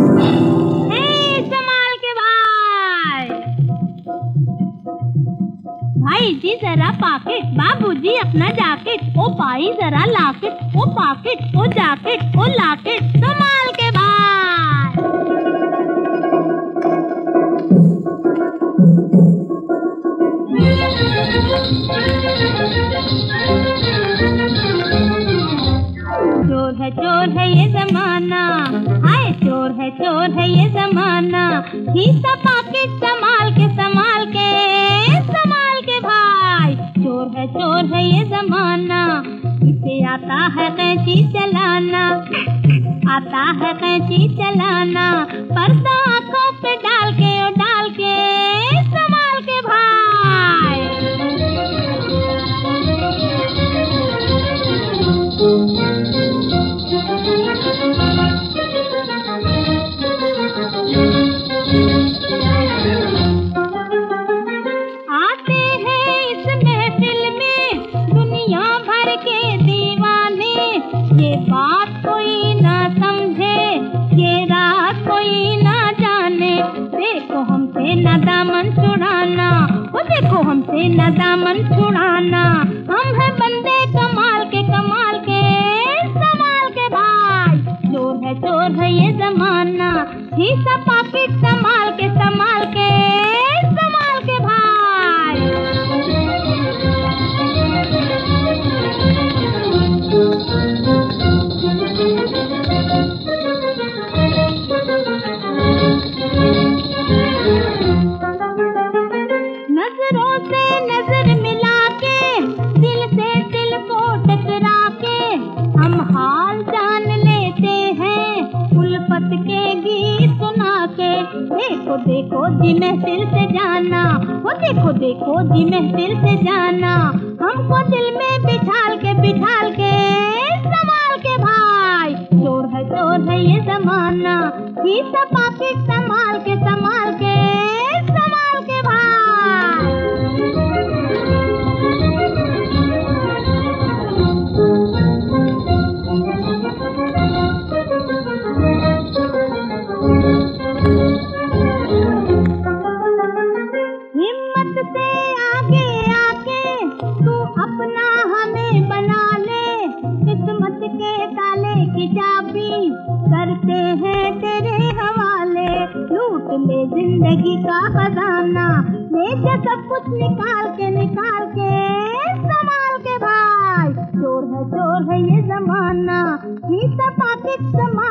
संभाल के भाई। भाई जी जरा पाकिट, बाबूजी अपना जैकेट, ओ भाई जरा लाकेट, ओ पाकिट, ओ जैकेट, ओ लाकेट, संभाल के भाई। चोर है ये जमाना, हाय चोर है ये जमाना, हिस्सा पाकिट संभाल के भाई। चोर है ये जमाना, इसे आता है कैंची चलाना, पर्दा आंखों पे डाल के संभाल के भाई। आते हैं इस महफिल में दुनिया भर के दीवाने, ये बात कोई ना समझे, ये रात कोई ना जाने। देखो हमसे ना दामन छुड़ाना, वो देखो हमसे ना दामन छुड़ाना, हम हैं बंदे कमाल के संभाल के भाई। चोर है ये जमाना, हिस्सा पाकिट संभाल के भाई। नजरों से नजर मिला के, दिल से दिल को टकरा के, हम हाल जान लेते हैं उल्फत के गीत सुना के। देखो जी महफिल से जाना, वो देखो जी महफिल से जाना, हमको दिल में बिठाल के संभाल के भाई। चोर है ये जमाना, हिस्सा पाकिट संभाल के भाई। हिम्मत से आगे आके तू अपना हमें बना ले, किस्मत के ताले की चाबी करते हैं तेरे हवाले। लूट ले जिंदगी का खजाना, ले जा सब कुछ निकाल के संभाल के भाई। चोर है ये जमाना, हिस्सा पाकिट संभाल